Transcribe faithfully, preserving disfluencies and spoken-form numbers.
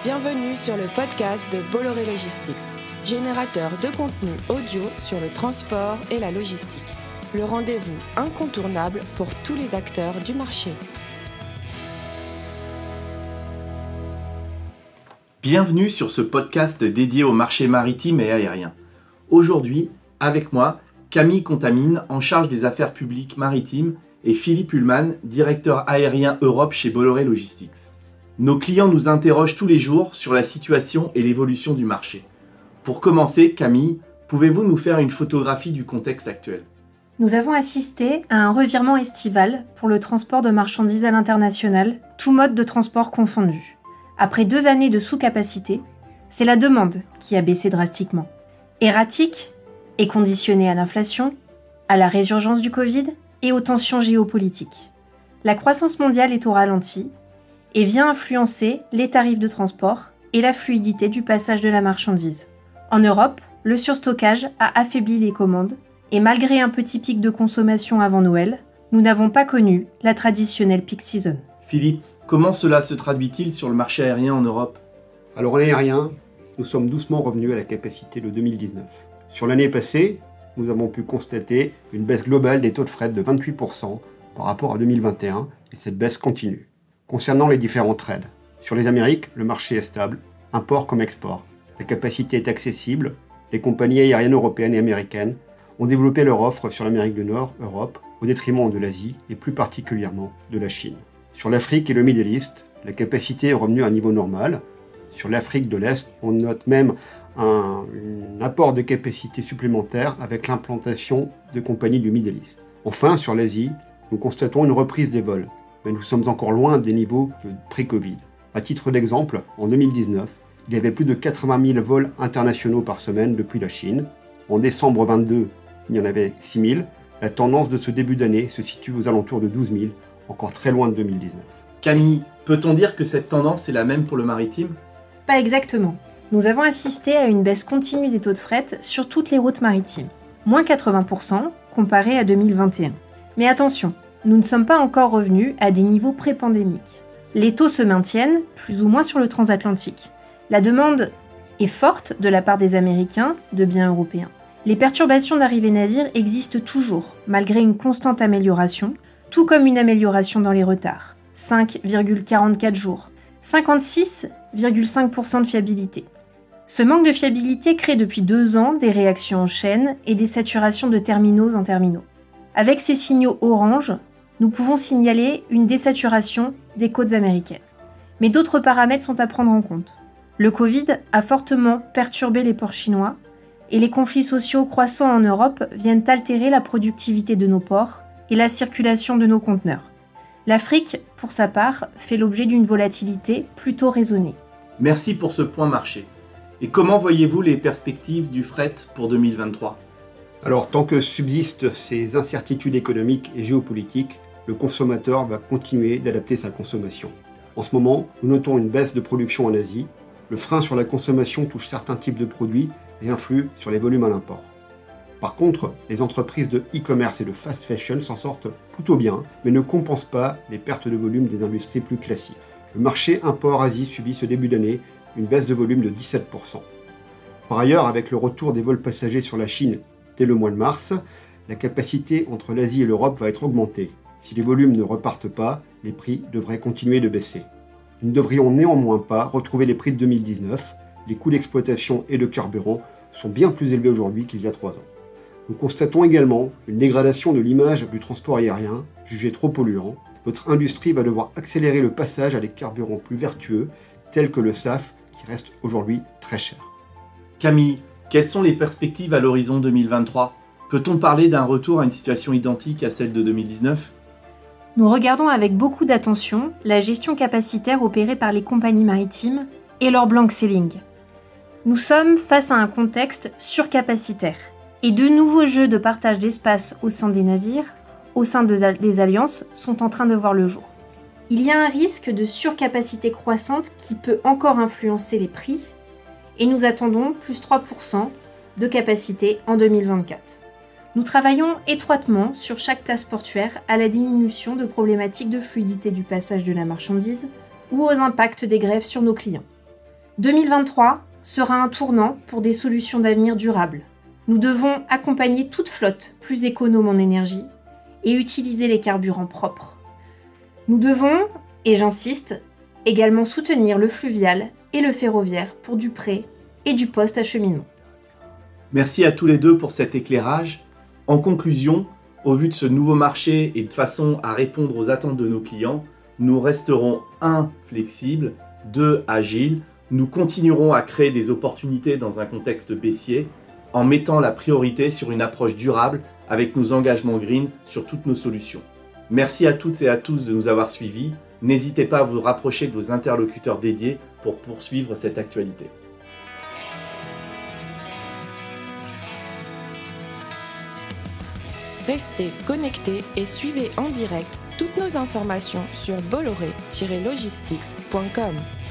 Bienvenue sur le podcast de Bolloré Logistics, générateur de contenu audio sur le transport et la logistique. Le rendez-vous incontournable pour tous les acteurs du marché. Bienvenue sur ce podcast dédié au marché maritime et aérien. Aujourd'hui, avec moi, Camille Contamine, en charge des affaires publiques maritimes, et Philippe Ullmann, directeur aérien Europe chez Bolloré Logistics. Nos clients nous interrogent tous les jours sur la situation et l'évolution du marché. Pour commencer, Camille, pouvez-vous nous faire une photographie du contexte actuel ? Nous avons assisté à un revirement estival pour le transport de marchandises à l'international, tous modes de transport confondus. Après deux années de sous-capacité, c'est la demande qui a baissé drastiquement. Erratique et conditionnée à l'inflation, à la résurgence du Covid et aux tensions géopolitiques. La croissance mondiale est au ralenti et vient influencer les tarifs de transport et la fluidité du passage de la marchandise. En Europe, le surstockage a affaibli les commandes et malgré un petit pic de consommation avant Noël, nous n'avons pas connu la traditionnelle peak season. Philippe, comment cela se traduit-il sur le marché aérien en Europe ? Alors en aérien, nous sommes doucement revenus à la capacité de deux mille dix-neuf. Sur l'année passée, nous avons pu constater une baisse globale des taux de fret de vingt-huit pour cent par rapport à deux mille vingt et un et cette baisse continue. Concernant les différents trades, sur les Amériques, le marché est stable, import comme export. La capacité est accessible, les compagnies aériennes européennes et américaines ont développé leur offre sur l'Amérique du Nord, Europe, au détriment de l'Asie et plus particulièrement de la Chine. Sur l'Afrique et le Middle East, la capacité est revenue à un niveau normal. Sur l'Afrique de l'Est, on note même un, un apport de capacité supplémentaire avec l'implantation de compagnies du Middle East. Enfin, sur l'Asie, nous constatons une reprise des vols, mais nous sommes encore loin des niveaux de pré-Covid. À titre d'exemple, en deux mille dix-neuf, il y avait plus de quatre-vingt mille vols internationaux par semaine depuis la Chine. En décembre vingt-deux, il y en avait six mille. La tendance de ce début d'année se situe aux alentours de douze mille, encore très loin de deux mille dix-neuf. Camille, peut-on dire que cette tendance est la même pour le maritime ? Pas exactement. Nous avons assisté à une baisse continue des taux de fret sur toutes les routes maritimes, moins quatre-vingts pour cent comparé à deux mille vingt et un. Mais attention, nous ne sommes pas encore revenus à des niveaux pré-pandémiques. Les taux se maintiennent, plus ou moins sur le transatlantique. La demande est forte de la part des Américains de biens européens. Les perturbations d'arrivée navire existent toujours, malgré une constante amélioration, tout comme une amélioration dans les retards, cinq virgule quarante-quatre jours, cinquante-six virgule cinq pour cent de fiabilité. Ce manque de fiabilité crée depuis deux ans des réactions en chaîne et des saturations de terminaux en terminaux. Avec ces signaux orange, nous pouvons signaler une désaturation des côtes américaines. Mais d'autres paramètres sont à prendre en compte. Le Covid a fortement perturbé les ports chinois et les conflits sociaux croissants en Europe viennent altérer la productivité de nos ports et la circulation de nos conteneurs. L'Afrique, pour sa part, fait l'objet d'une volatilité plutôt raisonnée. Merci pour ce point marché. Et comment voyez-vous les perspectives du fret pour deux mille vingt-trois ? Alors, tant que subsistent ces incertitudes économiques et géopolitiques, le consommateur va continuer d'adapter sa consommation. En ce moment, nous notons une baisse de production en Asie. Le frein sur la consommation touche certains types de produits et influe sur les volumes à l'import. Par contre, les entreprises de e-commerce et de fast fashion s'en sortent plutôt bien, mais ne compensent pas les pertes de volume des industries plus classiques. Le marché import-Asie subit ce début d'année une baisse de volume de dix-sept pour cent. Par ailleurs, avec le retour des vols passagers sur la Chine dès le mois de mars, la capacité entre l'Asie et l'Europe va être augmentée. Si les volumes ne repartent pas, les prix devraient continuer de baisser. Nous ne devrions néanmoins pas retrouver les prix de deux mille dix-neuf. Les coûts d'exploitation et de carburant sont bien plus élevés aujourd'hui qu'il y a trois ans. Nous constatons également une dégradation de l'image du transport aérien, jugé trop polluant. Notre industrie va devoir accélérer le passage à des carburants plus vertueux, tels que le S A F, qui reste aujourd'hui très cher. Camille, quelles sont les perspectives à l'horizon deux mille vingt-trois ? Peut-on parler d'un retour à une situation identique à celle de deux mille dix-neuf ? Nous regardons avec beaucoup d'attention la gestion capacitaire opérée par les compagnies maritimes et leur blank sailing. Nous sommes face à un contexte surcapacitaire et de nouveaux jeux de partage d'espace au sein des navires, au sein de, des alliances, sont en train de voir le jour. Il y a un risque de surcapacité croissante qui peut encore influencer les prix et nous attendons plus trois pour cent de capacité en deux mille vingt-quatre. Nous travaillons étroitement sur chaque place portuaire à la diminution de problématiques de fluidité du passage de la marchandise ou aux impacts des grèves sur nos clients. deux mille vingt-trois sera un tournant pour des solutions d'avenir durables. Nous devons accompagner toute flotte plus économe en énergie et utiliser les carburants propres. Nous devons, et j'insiste, également soutenir le fluvial et le ferroviaire pour du pré et du post-acheminement. Merci à tous les deux pour cet éclairage. En conclusion, au vu de ce nouveau marché et de façon à répondre aux attentes de nos clients, nous resterons un flexibles, deux agiles. Nous continuerons à créer des opportunités dans un contexte baissier en mettant la priorité sur une approche durable avec nos engagements green sur toutes nos solutions. Merci à toutes et à tous de nous avoir suivis. N'hésitez pas à vous rapprocher de vos interlocuteurs dédiés pour poursuivre cette actualité. Restez connectés et suivez en direct toutes nos informations sur bolloré tiret logistics point com.